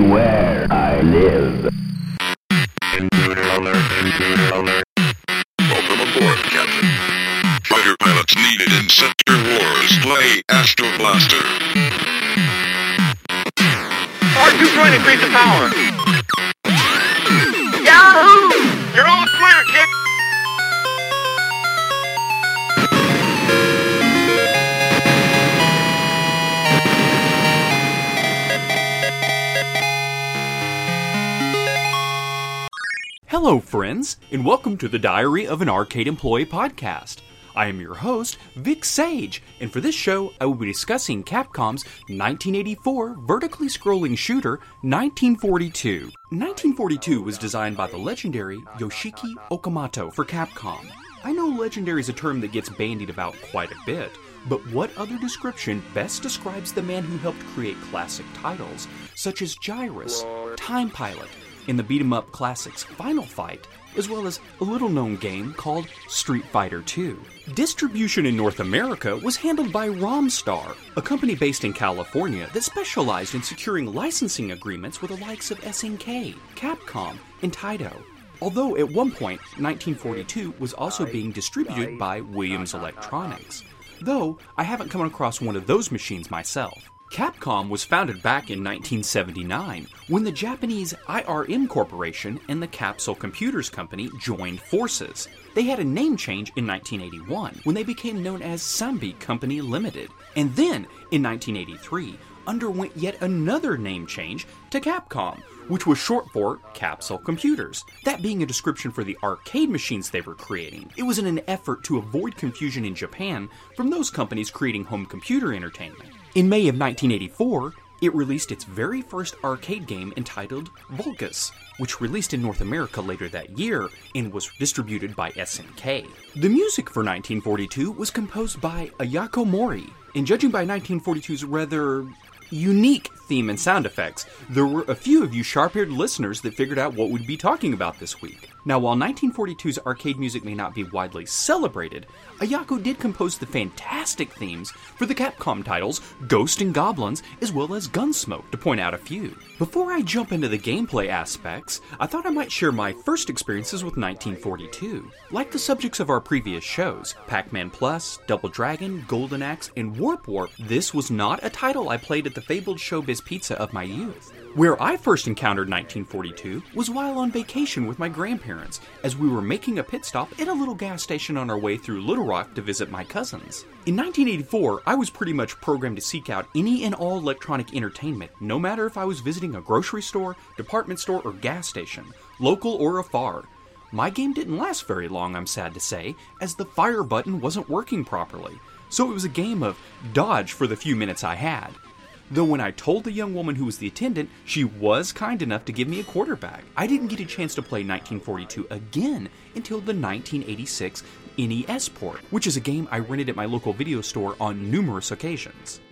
where I live. Intruder alert. Welcome aboard, Captain. Fighter pilots needed in Sector Wars. Play Astro Blaster. R2 trying to increase the power. Yahoo! You're all clear, kid. Hello, friends, and welcome to the Diary of an Arcade Employee podcast. I am your host, Vic Sage, and for this show, I will be discussing Capcom's 1984 vertically scrolling shooter, 1942. 1942 was designed by the legendary Yoshiki Okamoto for Capcom. I know legendary is a term that gets bandied about quite a bit, but what other description best describes the man who helped create classic titles, such as Gyrus, Time Pilot, in the beat-em-up classics Final Fight, as well as a little-known game called Street Fighter II. Distribution in North America was handled by Romstar, a company based in California that specialized in securing licensing agreements with the likes of SNK, Capcom, and Taito. Although at one point, 1942 was also being distributed by Williams Electronics, though I haven't come across one of those machines myself. Capcom was founded back in 1979 when the Japanese IRM Corporation and the Capsule Computers Company joined forces. They had a name change in 1981 when they became known as Sambi Company Limited, and then in 1983 underwent yet another name change to Capcom, which was short for Capsule Computers, that being a description for the arcade machines they were creating. It was in an effort to avoid confusion in Japan from those companies creating home computer entertainment. In May of 1984, it released its very first arcade game entitled Vulgus, which released in North America later that year and was distributed by SNK. The music for 1942 was composed by Ayako Mori, and judging by 1942's rather unique theme and sound effects, there were a few of you sharp-eared listeners that figured out what we'd be talking about this week. Now, while 1942's arcade music may not be widely celebrated, Ayako did compose the fantastic themes for the Capcom titles Ghost and Goblins, as well as Gunsmoke, to point out a few. Before I jump into the gameplay aspects, I thought I might share my first experiences with 1942. Like the subjects of our previous shows, Pac-Man Plus, Double Dragon, Golden Axe, and Warp, this was not a title I played at the fabled Showbiz Pizza of my youth. Where I first encountered 1942 was while on vacation with my grandparents, as we were making a pit stop at a little gas station on our way through Little Rock to visit my cousins. In 1984, I was pretty much programmed to seek out any and all electronic entertainment, no matter if I was visiting a grocery store, department store, or gas station, local or afar. My game didn't last very long, I'm sad to say, as the fire button wasn't working properly, so it was a game of dodge for the few minutes I had. Though when I told the young woman who was the attendant, she was kind enough to give me a quarterback. I didn't get a chance to play 1942 again until the 1986 NES port, which is a game I rented at my local video store on numerous occasions.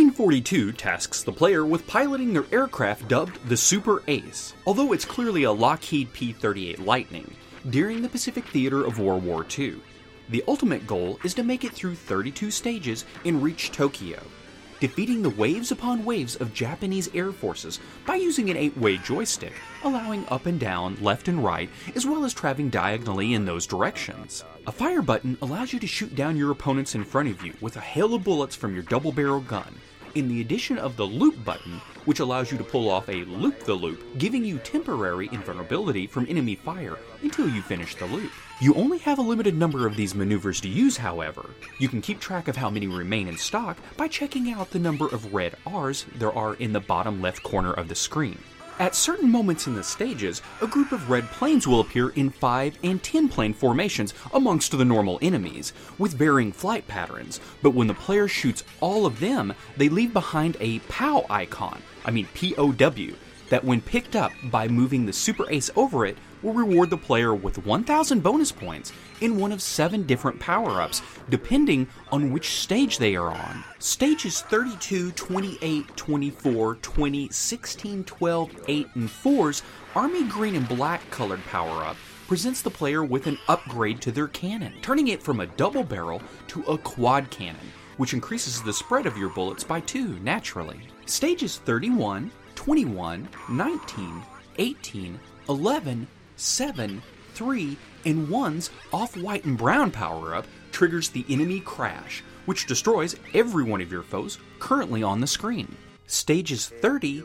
1942 tasks the player with piloting their aircraft dubbed the Super Ace, although it's clearly a Lockheed P-38 Lightning, during the Pacific theater of World War II. The ultimate goal is to make it through 32 stages and reach Tokyo, defeating the waves upon waves of Japanese air forces by using an 8-way joystick, allowing up and down, left and right, as well as traveling diagonally in those directions. A fire button allows you to shoot down your opponents in front of you with a hail of bullets from your double-barrel gun, in the addition of the loop button, which allows you to pull off a loop-the-loop, giving you temporary invulnerability from enemy fire until you finish the loop. You only have a limited number of these maneuvers to use, however. You can keep track of how many remain in stock by checking out the number of red R's there are in the bottom left corner of the screen. At certain moments in the stages, a group of red planes will appear in 5 and 10 plane formations amongst the normal enemies, with varying flight patterns, but when the player shoots all of them, they leave behind a POW icon, P-O-W, that when picked up by moving the Super Ace over it, will reward the player with 1,000 bonus points in one of 7 different power-ups, depending on which stage they are on. Stages 32, 28, 24, 20, 16, 12, 8, and 4's Army Green and Black colored power-up presents the player with an upgrade to their cannon, turning it from a double barrel to a quad cannon, which increases the spread of your bullets by 2 naturally. Stages 31, 21, 19, 18, 11, 7, 3, and 1's off-white and brown power-up triggers the enemy crash, which destroys every one of your foes currently on the screen. Stages 30,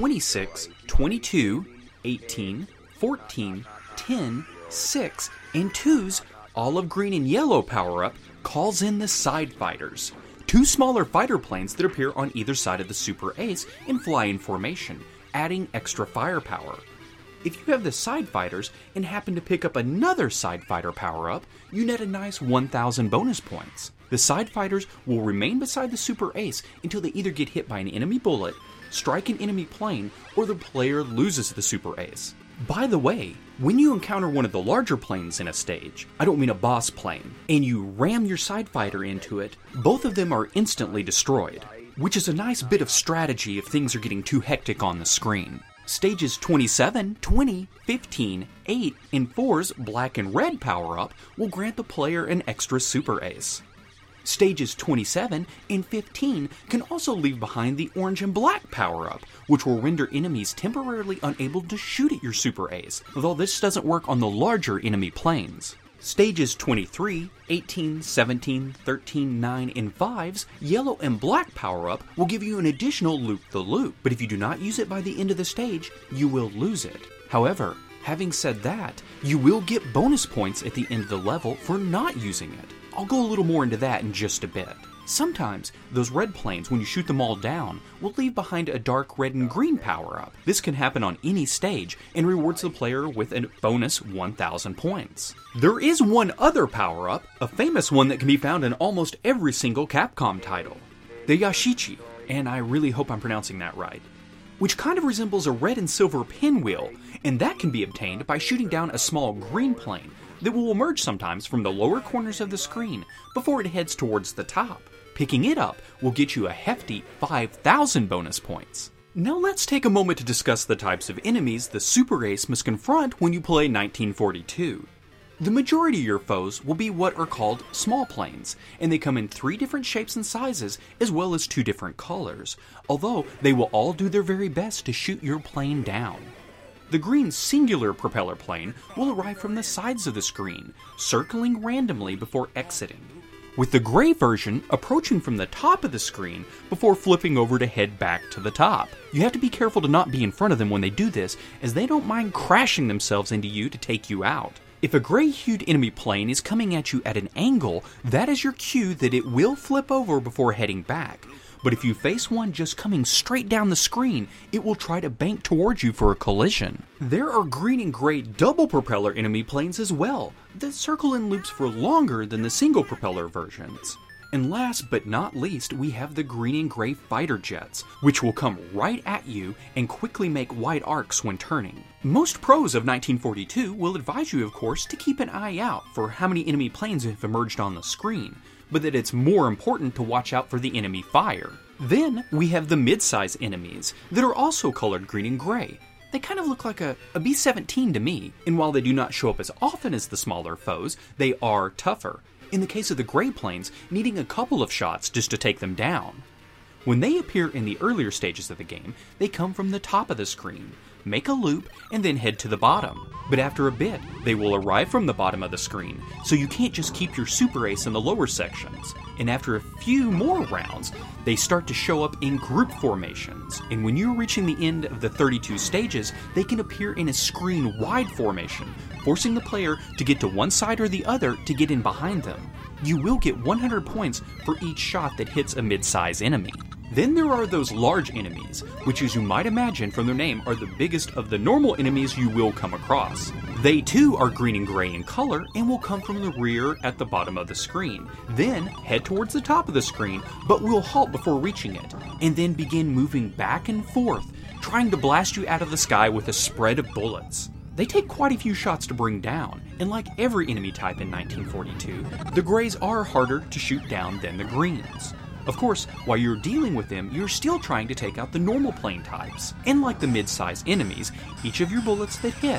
26, 22, 18, 14, 10, 6, and 2's olive green and yellow power-up calls in the Side Fighters, two smaller fighter planes that appear on either side of the Super Ace and fly in formation, adding extra firepower. If you have the Side Fighters and happen to pick up another Side Fighter power-up, you net a nice 1,000 bonus points. The Side Fighters will remain beside the Super Ace until they either get hit by an enemy bullet, strike an enemy plane, or the player loses the Super Ace. By the way, when you encounter one of the larger planes in a stage, I don't mean a boss plane, and you ram your Side Fighter into it, both of them are instantly destroyed, which is a nice bit of strategy if things are getting too hectic on the screen. Stages 27, 20, 15, 8, and 4's black and red power-up will grant the player an extra Super Ace. Stages 27 and 15 can also leave behind the orange and black power-up, which will render enemies temporarily unable to shoot at your Super Ace, although this doesn't work on the larger enemy planes. Stages 23, 18, 17, 13, 9, and 5's yellow and black power-up will give you an additional loop-the-loop, but if you do not use it by the end of the stage, you will lose it. However, having said that, you will get bonus points at the end of the level for not using it. I'll go a little more into that in just a bit. Sometimes, those red planes, when you shoot them all down, will leave behind a dark red and green power-up. This can happen on any stage, and rewards the player with a bonus 1,000 points. There is one other power-up, a famous one that can be found in almost every single Capcom title. The Yashichi, and I really hope I'm pronouncing that right, which kind of resembles a red and silver pinwheel, and that can be obtained by shooting down a small green plane that will emerge sometimes from the lower corners of the screen before it heads towards the top. Picking it up will get you a hefty 5,000 bonus points. Now let's take a moment to discuss the types of enemies the Super Ace must confront when you play 1942. The majority of your foes will be what are called small planes, and they come in 3 different shapes and sizes as well as 2 different colors, although they will all do their very best to shoot your plane down. The green singular propeller plane will arrive from the sides of the screen, circling randomly before exiting, with the gray version approaching from the top of the screen before flipping over to head back to the top. You have to be careful to not be in front of them when they do this, as they don't mind crashing themselves into you to take you out. If a gray-hued enemy plane is coming at you at an angle, that is your cue that it will flip over before heading back. But if you face one just coming straight down the screen, it will try to bank towards you for a collision. There are green and gray double propeller enemy planes as well, that circle in loops for longer than the single propeller versions. And last but not least, we have the green and gray fighter jets, which will come right at you and quickly make wide arcs when turning. Most pros of 1942 will advise you, of course, to keep an eye out for how many enemy planes have emerged on the screen, but that it's more important to watch out for the enemy fire. Then we have the mid-size enemies that are also colored green and gray. They kind of look like a B-17 to me, and while they do not show up as often as the smaller foes, they are tougher. In the case of the gray planes, needing a couple of shots just to take them down. When they appear in the earlier stages of the game, they come from the top of the screen, make a loop, and then head to the bottom. But after a bit, they will arrive from the bottom of the screen, so you can't just keep your Super Ace in the lower sections. And after a few more rounds, they start to show up in group formations. And when you're reaching the end of the 32 stages, they can appear in a screen-wide formation, forcing the player to get to one side or the other to get in behind them. You will get 100 points for each shot that hits a mid-size enemy. Then there are those large enemies, which as you might imagine from their name are the biggest of the normal enemies you will come across. They too are green and gray in color and will come from the rear at the bottom of the screen, then head towards the top of the screen but will halt before reaching it, and then begin moving back and forth, trying to blast you out of the sky with a spread of bullets. They take quite a few shots to bring down, and like every enemy type in 1942, the grays are harder to shoot down than the greens. Of course, while you're dealing with them, you're still trying to take out the normal plane types. And like the mid-size enemies, each of your bullets that hit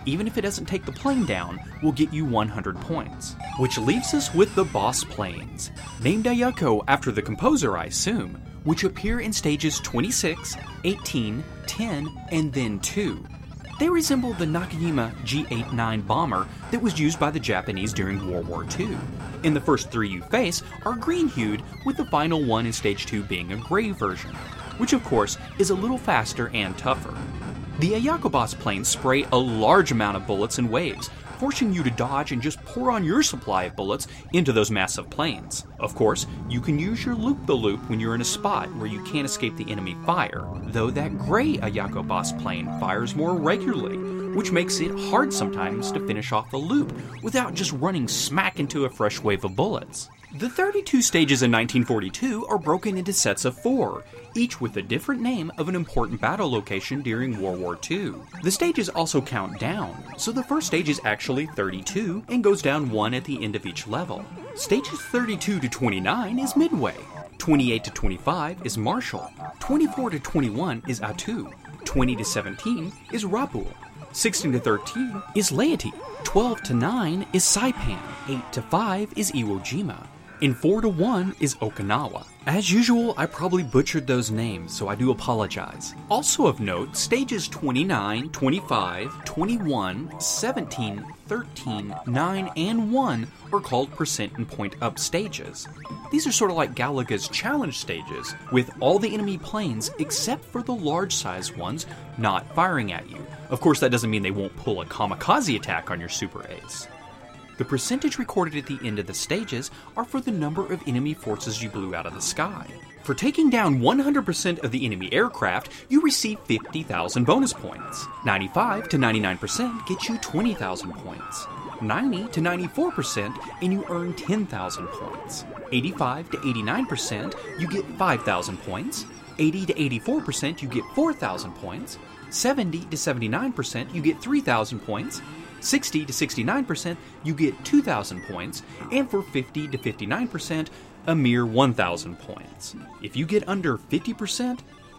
even if it doesn't take the plane down, will get you 100 points. Which leaves us with the boss planes, named Ayako after the composer, I assume, which appear in stages 26, 18, 10, and then 2. They resemble the Nakajima G-89 bomber that was used by the Japanese during World War II. And the first 3 you face are green-hued, with the final one in stage 2 being a gray version, which of course is a little faster and tougher. The Ayako boss planes spray a large amount of bullets in waves, forcing you to dodge and just pour on your supply of bullets into those massive planes. Of course, you can use your loop-the-loop when you're in a spot where you can't escape the enemy fire, though that gray Ayako boss plane fires more regularly, which makes it hard sometimes to finish off the loop without just running smack into a fresh wave of bullets. The 32 stages in 1942 are broken into sets of 4, each with a different name of an important battle location during World War II. The stages also count down, so the first stage is actually 32 and goes down 1 at the end of each level. Stages 32 to 29 is Midway, 28 to 25 is Marshall, 24 to 21 is Attu, 20 to 17 is Rabaul, 16 to 13 is Leyte, 12 to 9 is Saipan, 8 to 5 is Iwo Jima, and 4 to 1 is Okinawa. As usual, I probably butchered those names, so I do apologize. Also of note, stages 29, 25, 21, 17, 13, 9, and 1 are called percent and point up stages. These are sort of like Galaga's challenge stages, with all the enemy planes except for the large size ones not firing at you. Of course, that doesn't mean they won't pull a kamikaze attack on your super ace. The percentage recorded at the end of the stages are for the number of enemy forces you blew out of the sky. For taking down 100% of the enemy aircraft, you receive 50,000 bonus points. 95 to 99% get you 20,000 points. 90 to 94% and you earn 10,000 points. 85 to 89% you get 5,000 points. 80 to 84% you get 4,000 points. 70 to 79% you get 3,000 points. 60 to 69%, you get 2,000 points, and for 50 to 59%, a mere 1,000 points. If you get under 50%,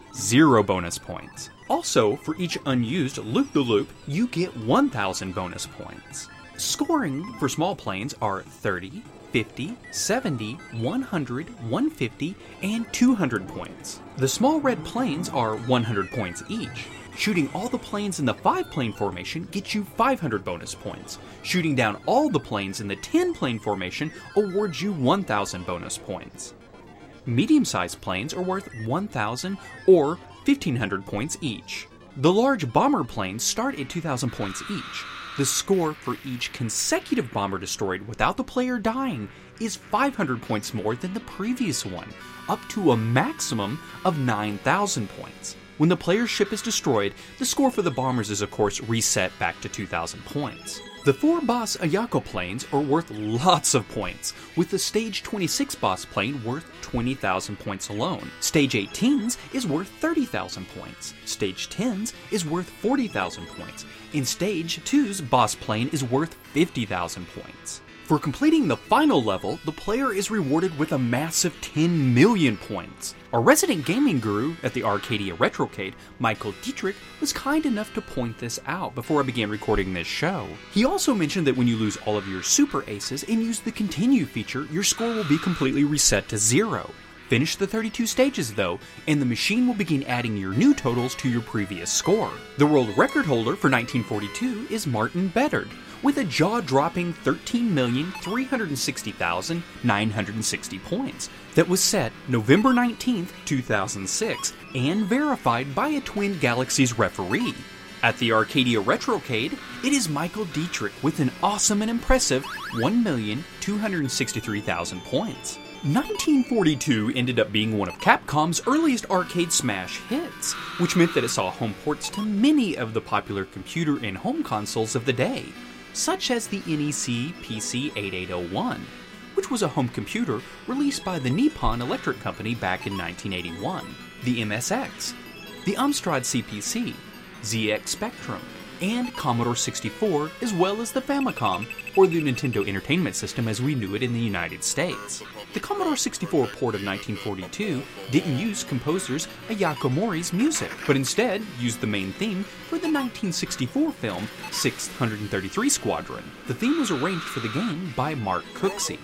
0 bonus points. Also, for each unused loop-the-loop, you get 1,000 bonus points. Scoring for small planes are 30, 50, 70, 100, 150, and 200 points. The small red planes are 100 points each. Shooting all the planes in the 5-plane formation gets you 500 bonus points. Shooting down all the planes in the 10-plane formation awards you 1,000 bonus points. Medium-sized planes are worth 1,000 or 1,500 points each. The large bomber planes start at 2,000 points each. The score for each consecutive bomber destroyed without the player dying is 500 points more than the previous one, up to a maximum of 9,000 points. When the player's ship is destroyed, the score for the bombers is of course reset back to 2,000 points. The 4 boss Ayako planes are worth lots of points, with the Stage 26 boss plane worth 20,000 points alone. Stage 18's is worth 30,000 points. Stage 10's is worth 40,000 points. And Stage 2's boss plane is worth 50,000 points. For completing the final level, the player is rewarded with a massive 10 million points. Our resident gaming guru at the Arcadia Retrocade, Michael Dietrich, was kind enough to point this out before I began recording this show. He also mentioned that when you lose all of your super aces and use the continue feature, your score will be completely reset to 0. Finish the 32 stages though, and the machine will begin adding your new totals to your previous score. The world record holder for 1942 is Martin Bedard, with a jaw-dropping 13,360,960 points that was set November 19th, 2006, and verified by a Twin Galaxies referee. At the Arcadia Retrocade, it is Michael Dietrich with an awesome and impressive 1,263,000 points. 1942 ended up being one of Capcom's earliest arcade smash hits, which meant that it saw home ports to many of the popular computer and home consoles of the day, such as the NEC PC-8801, which was a home computer released by the Nippon Electric Company back in 1981, the MSX, the Amstrad CPC, ZX Spectrum, and Commodore 64, as well as the Famicom, or the Nintendo Entertainment System as we knew it in the United States. The Commodore 64 port of 1942 didn't use composers Ayako Mori's music, but instead used the main theme for the 1964 film 633 Squadron. The theme was arranged for the game by Mark Cooksey.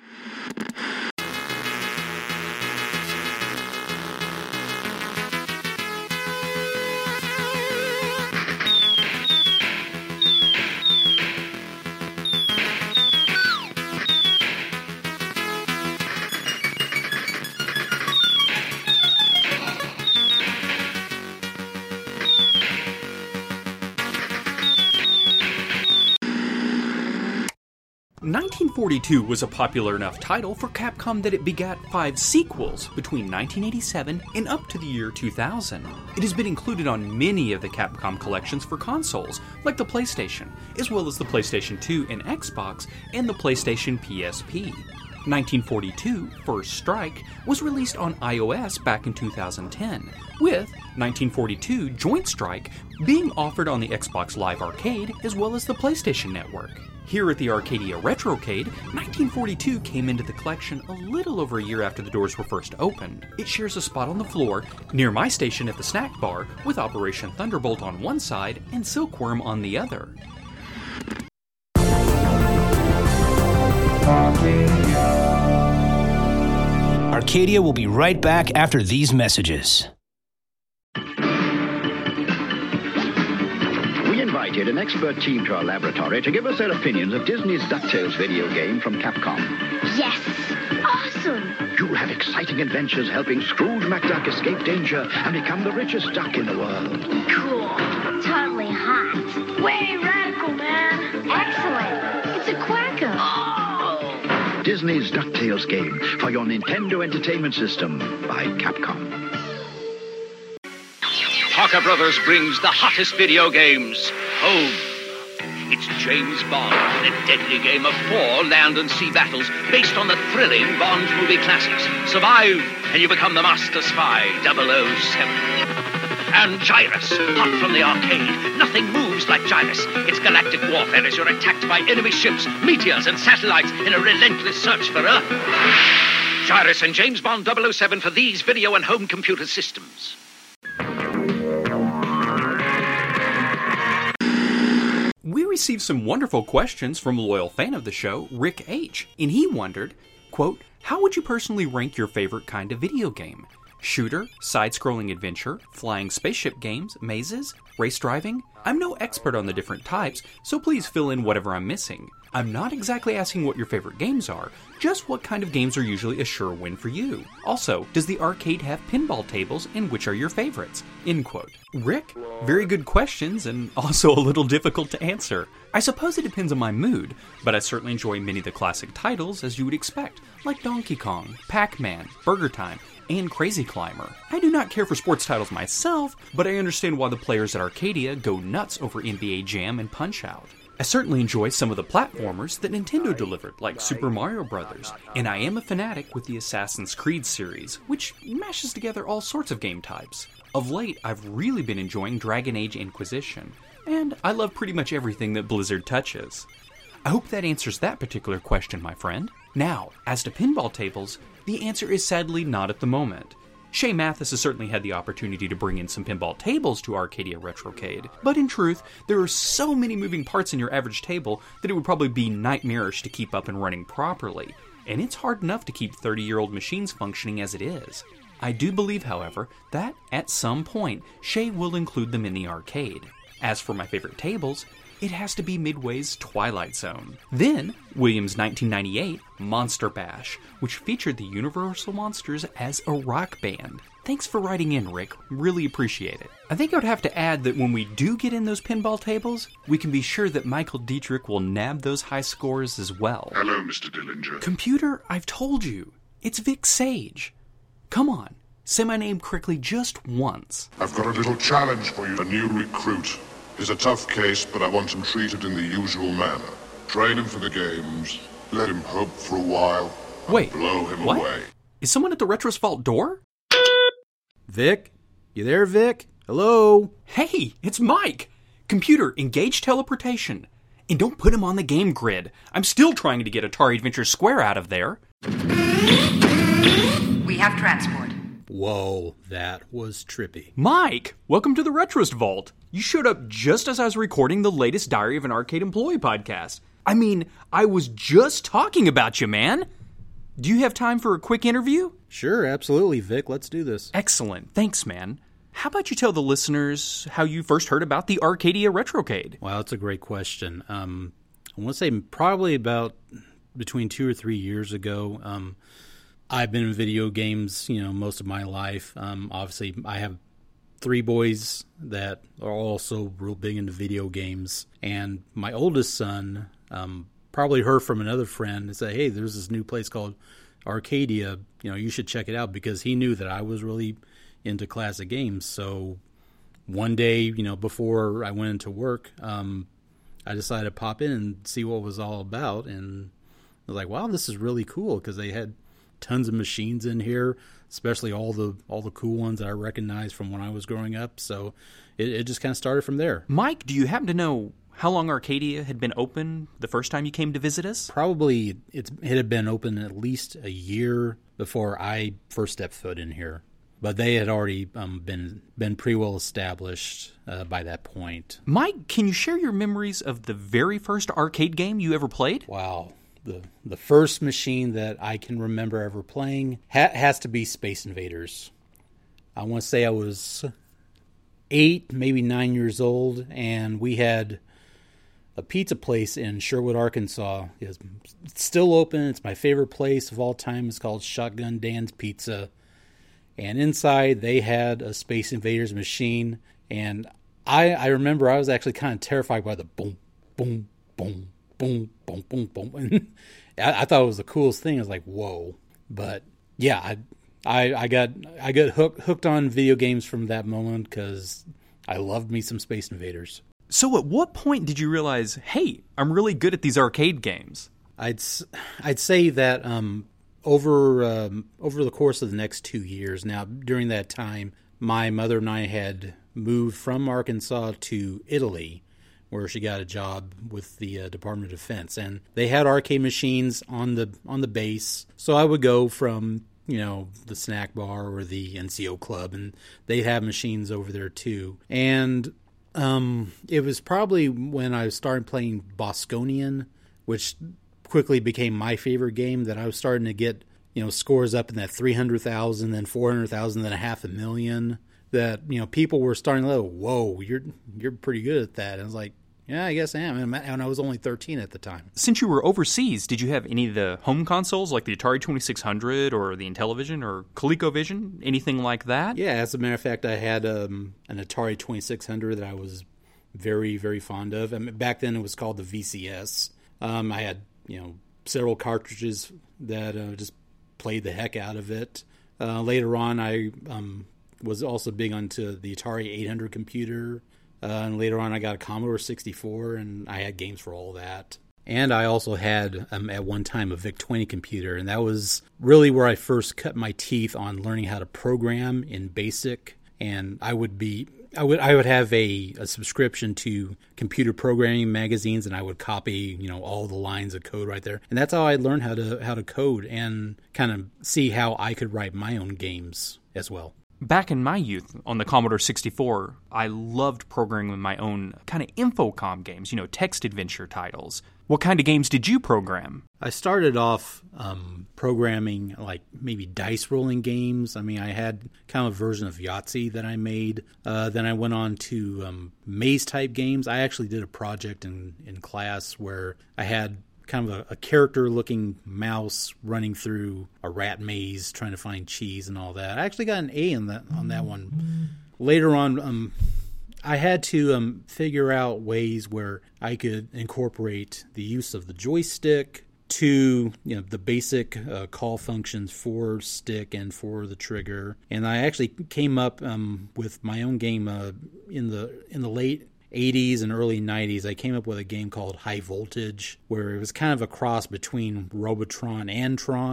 "1942 was a popular enough title for Capcom that it begat 5 sequels between 1987 and up to the year 2000. It has been included on many of the Capcom collections for consoles, like the PlayStation, as well as the PlayStation 2 and Xbox, and the PlayStation PSP. 1942 First Strike was released on iOS back in 2010, with 1942 Joint Strike being offered on the Xbox Live Arcade as well as the PlayStation Network. Here at the Arcadia Retrocade, 1942 came into the collection a little over a year after the doors were first opened. It shares a spot on the floor near my station at the snack bar, with Operation Thunderbolt on one side and Silkworm on the other. Arcadia will be right back after these messages. We invited an expert team to our laboratory to give us their opinions of Disney's DuckTales video game from Capcom. Yes! Awesome! You'll have exciting adventures helping Scrooge McDuck escape danger and become the richest duck in the world. Cool. Totally hot. Way radical, man. Excellent. It's a quacker. Oh! Disney's DuckTales game for your Nintendo Entertainment System by Capcom. Parker Brothers brings the hottest video games home. It's James Bond, a deadly game of 4 land and sea battles based on the thrilling Bond movie classics. Survive, and you become the master spy, 007. And Gyrus, hot from the arcade. Nothing moves like Gyrus. It's galactic warfare as you're attacked by enemy ships, meteors, and satellites in a relentless search for Earth. Gyrus and James Bond 007 for these video and home computer systems. We received some wonderful questions from a loyal fan of the show, Rick H., and he wondered, quote, how would you personally rank your favorite kind of video game? Shooter, side-scrolling adventure, flying spaceship games, mazes, race driving? I'm no expert on the different types, so please fill in whatever I'm missing. I'm not exactly asking what your favorite games are, just what kind of games are usually a sure win for you. Also, does the arcade have pinball tables, and which are your favorites? End quote. Rick, very good questions, and also a little difficult to answer. I suppose it depends on my mood, but I certainly enjoy many of the classic titles, as you would expect, like Donkey Kong, Pac-Man, Burger Time, and Crazy Climber. I do not care for sports titles myself, but I understand why the players at Arcadia go nuts over NBA Jam and Punch-Out! I certainly enjoy some of the platformers that Nintendo delivered, like Super Mario Bros., and I am a fanatic with the Assassin's Creed series, which mashes together all sorts of game types. Of late, I've really been enjoying Dragon Age Inquisition, and I love pretty much everything that Blizzard touches. I hope that answers that particular question, my friend. Now, as to pinball tables, the answer is sadly not at the moment. Shay Mathis has certainly had the opportunity to bring in some pinball tables to Arcadia Retrocade, but in truth, there are so many moving parts in your average table that it would probably be nightmarish to keep up and running properly, and it's hard enough to keep 30-year-old machines functioning as it is. I do believe, however, that at some point, Shay will include them in the arcade. As for my favorite tables, it has to be Midway's Twilight Zone. Then, Williams' 1998 Monster Bash, which featured the Universal Monsters as a rock band. Thanks for writing in, Rick. Really appreciate it. I think I would have to add that when we do get in those pinball tables, we can be sure that Michael Dietrich will nab those high scores as well. Hello, Mr. Dillinger. Computer, I've told you. It's Vic Sage. Come on, say my name correctly just once. I've got a little challenge for you. A new recruit. He's a tough case, but I want him treated in the usual manner. Train him for the games, let him hope for a while, and Wait, blow him what? away. Is someone at the Retro's Vault door? Vic? You there, Vic? Hello? Hey, it's Mike! Computer, engage teleportation. And don't put him on the game grid. I'm still trying to get Atari Adventure Square out of there. We have transport. Whoa, that was trippy. Mike, welcome to the Retrost Vault. You showed up just as I was recording the latest Diary of an Arcade Employee podcast. I mean, I was just talking about you, man. Do you have time for a quick interview? Sure, absolutely, Vic. Let's do this. Excellent. Thanks, man. How about you tell the listeners how you first heard about the Arcadia Retrocade? Wow, that's a great question. I want to say probably about between 2 or 3 years ago. I've been in video games, most of my life. Obviously, I have 3 boys that are also real big into video games. And my oldest son probably heard from another friend and said, hey, there's this new place called Arcadia. You should check it out, because he knew that I was really into classic games. So one day, before I went into work, I decided to pop in and see what it was all about. And I was like, wow, this is really cool, because they had tons of machines in here, especially all the cool ones that I recognized from when I was growing up. So it just kind of started from there. Mike, do you happen to know how long Arcadia had been open the first time you came to visit us? Probably it had been open at least a year before I first stepped foot in here. But they had already been pretty well established by that point. Mike, can you share your memories of the very first arcade game you ever played? Wow. The first machine that I can remember ever playing has to be Space Invaders. I want to say I was 8, maybe 9 years old, and we had a pizza place in Sherwood, Arkansas. It's still open. It's my favorite place of all time. It's called Shotgun Dan's Pizza. And inside, they had a Space Invaders machine. And I remember I was actually kind of terrified by the boom, boom, boom, boom, boom, boom, boom. And I thought it was the coolest thing. I was like, whoa. But yeah, I got hooked on video games from that moment, because I loved me some Space Invaders. So at what point did you realize, hey, I'm really good at these arcade games? I'd say that over the course of the next 2 years. Now, during that time, my mother and I had moved from Arkansas to Italy, where she got a job with the Department of Defense, and they had arcade machines on the base. So I would go from the snack bar or the NCO club, and they have machines over there too. And it was probably when I started playing Bosconian, which quickly became my favorite game, that I was starting to get, scores up in that 300,000, then 400,000, then 500,000, that, people were starting to go, whoa, you're pretty good at that. And I was like, yeah, I guess I am. And I was only 13 at the time. Since you were overseas, did you have any of the home consoles, like the Atari 2600 or the Intellivision or ColecoVision, anything like that? Yeah, as a matter of fact, I had an Atari 2600 that I was very, very fond of. I mean, back then it was called the VCS. I had, several cartridges that just played the heck out of it. Later on, I was also big onto the Atari 800 computer. And later on, I got a Commodore 64, and I had games for all that. And I also had, at one time, a VIC-20 computer, and that was really where I first cut my teeth on learning how to program in BASIC. And I would have a subscription to computer programming magazines, and I would copy, all the lines of code right there. And that's how I learned how to code and kind of see how I could write my own games as well. Back in my youth, on the Commodore 64, I loved programming my own kind of Infocom games, text adventure titles. What kind of games did you program? I started off programming like maybe dice rolling games. I mean, I had kind of a version of Yahtzee that I made. Then I went on to maze type games. I actually did a project in class where I had kind of a character-looking mouse running through a rat maze trying to find cheese and all that. I actually got an A on that one. Later on, I had to figure out ways where I could incorporate the use of the joystick to the basic call functions for stick and for the trigger. And I actually came up with my own game in the late 80s and early 90s. I came up with a game called High Voltage, where it was kind of a cross between Robotron and Tron,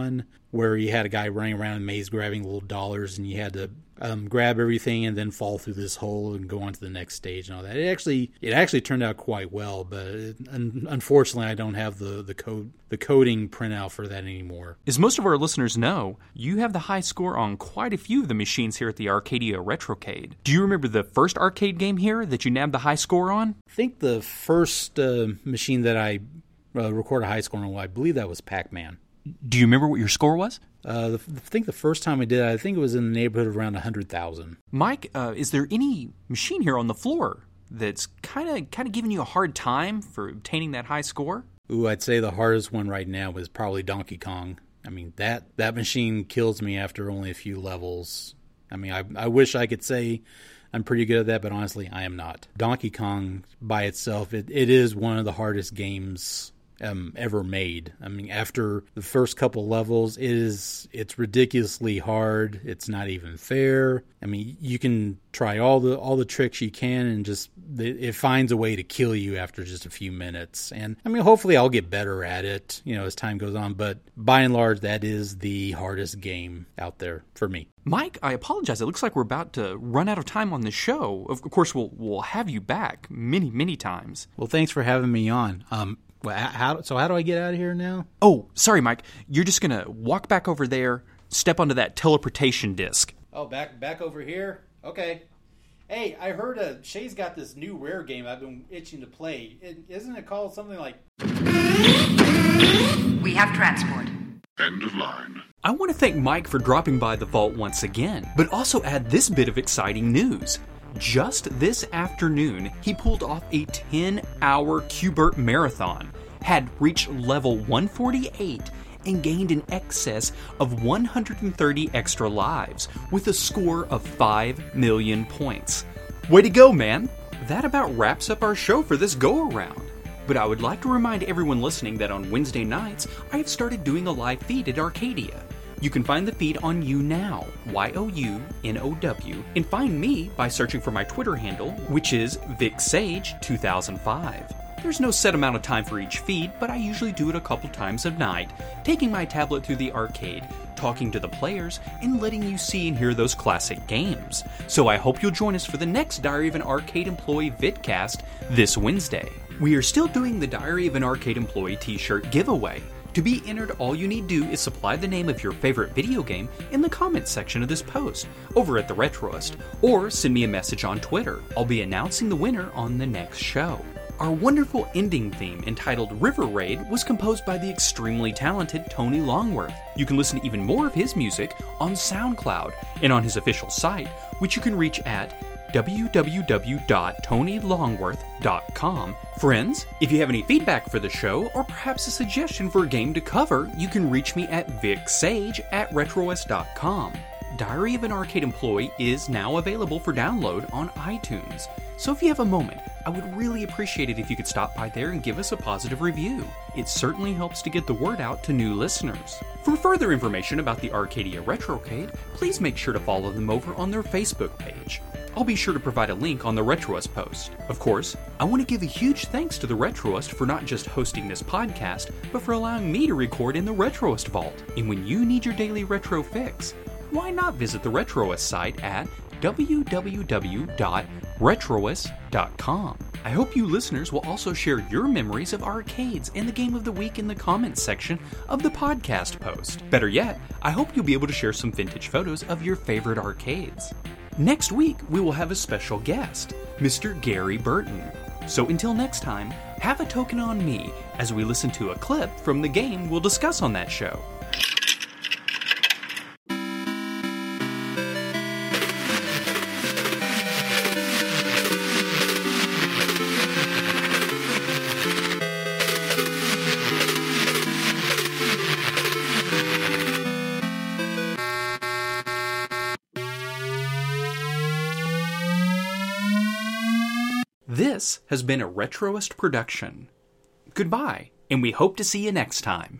where you had a guy running around in a maze grabbing little dollars, and you had to grab everything and then fall through this hole and go on to the next stage and all that. It actually turned out quite well, but unfortunately I don't have the coding printout for that anymore. As most of our listeners know, you have the high score on quite a few of the machines here at the Arcadia Retrocade. Do you remember the first arcade game here that you nabbed the high score on? I think the first machine that I recorded a high score on, I believe that was Pac-Man. Do you remember what your score was? I think the first time I did it, I think it was in the neighborhood of around 100,000. Mike, is there any machine here on the floor that's kind of giving you a hard time for obtaining that high score? Ooh, I'd say the hardest one right now is probably Donkey Kong. I mean, that machine kills me after only a few levels. I mean, I wish I could say I'm pretty good at that, but honestly, I am not. Donkey Kong by itself, it is one of the hardest games ever made. I mean, after the first couple levels, it's ridiculously hard. It's not even fair. I mean, you can try all the tricks you can, and just it finds a way to kill you after just a few minutes. And I mean, hopefully I'll get better at it, as time goes on. But by and large, that is the hardest game out there for me. Mike, I apologize. It looks like we're about to run out of time on the show. Of course, we'll have you back many, many times. Well, thanks for having me on. How do I get out of here now? Oh, sorry, Mike. You're just going to walk back over there, step onto that teleportation disc. Oh, back over here? Okay. Hey, I heard Shay's got this new rare game I've been itching to play. Isn't it called something like... We have transport. End of line. I want to thank Mike for dropping by the vault once again, but also add this bit of exciting news. Just this afternoon, he pulled off a 10-hour Q*bert marathon, had reached level 148, and gained in excess of 130 extra lives, with a score of 5 million points. Way to go, man! That about wraps up our show for this go-around. But I would like to remind everyone listening that on Wednesday nights, I have started doing a live feed at Arcadia. You can find the feed on YouNow, YOUNOW, and find me by searching for my Twitter handle, which is VicSage2005. There's no set amount of time for each feed, but I usually do it a couple times a night, taking my tablet through the arcade, talking to the players, and letting you see and hear those classic games. So I hope you'll join us for the next Diary of an Arcade Employee vidcast this Wednesday. We are still doing the Diary of an Arcade Employee t-shirt giveaway. To be entered, all you need to do is supply the name of your favorite video game in the comments section of this post over at The Retroist, or send me a message on Twitter. I'll be announcing the winner on the next show. Our wonderful ending theme, entitled River Raid, was composed by the extremely talented Tony Longworth. You can listen to even more of his music on SoundCloud and on his official site, which you can reach at www.tonylongworth.com. Friends, if you have any feedback for the show, or perhaps a suggestion for a game to cover, you can reach me at VicSage@retroist.com. Diary of an Arcade Employee is now available for download on iTunes. So if you have a moment, I would really appreciate it if you could stop by there and give us a positive review. It certainly helps to get the word out to new listeners. For further information about the Arcadia Retrocade, please make sure to follow them over on their Facebook page. I'll be sure to provide a link on the Retroist post. Of course, I want to give a huge thanks to the Retroist for not just hosting this podcast, but for allowing me to record in the Retroist Vault. And when you need your daily retro fix, why not visit the Retroist site at www.retroist.com. I hope you listeners will also share your memories of arcades and the Game of the Week in the comments section of the podcast post. Better yet, I hope you'll be able to share some vintage photos of your favorite arcades. Next week, we will have a special guest, Mr. Gary Burton. So until next time, have a token on me as we listen to a clip from the game we'll discuss on that show. This has been a Retroist production. Goodbye, and we hope to see you next time.